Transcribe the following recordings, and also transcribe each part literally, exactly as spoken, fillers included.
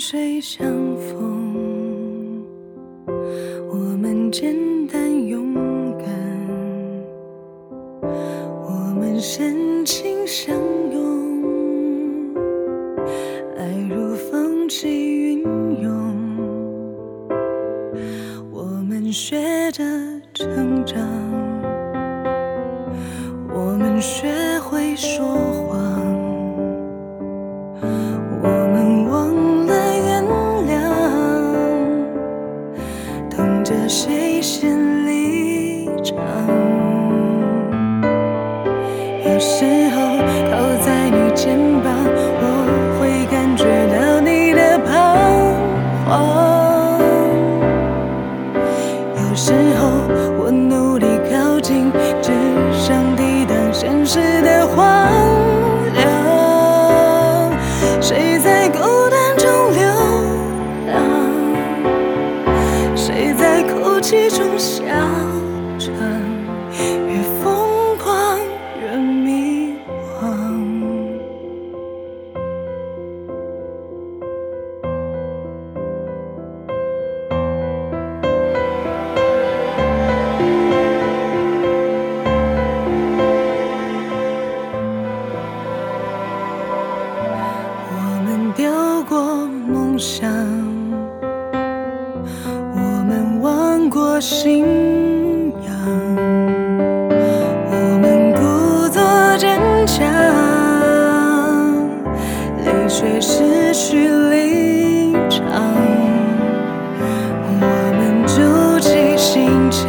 水相逢，我们简单勇敢，我们深情相拥，爱如风起云涌，我们学着成长，我们学会说谎，我们忘了原谅，等着谁先离场。有时候靠在你肩膀，我会感觉到你的彷徨。有时候我努力靠近，只想抵挡现实的荒凉。谁在孤单中流浪？谁在哭泣中笑场？越疯狂越迷惘。我们丢过梦想，我们忘过信仰，我们故作坚强，泪水失去立场，我们筑起心墙，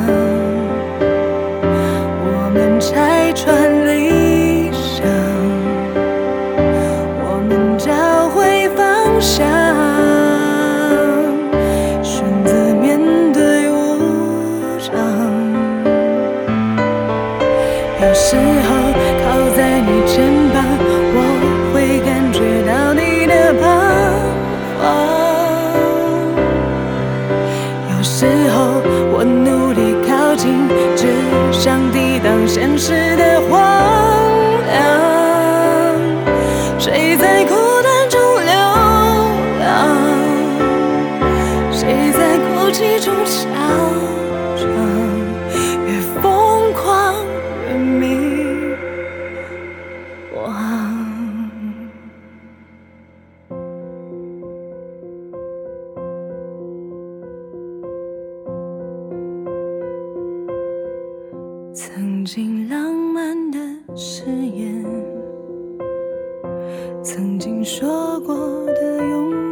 我们拆穿理想，我们找回方向，选择面对无常。有时候靠在你肩膀，我会感觉到你的彷徨。有时候我努力靠近，只想抵挡现实的荒凉。谁在孤单中流浪？谁在哭泣中笑场？越疯狂越迷惘。曾经浪漫的誓言，曾经说过的永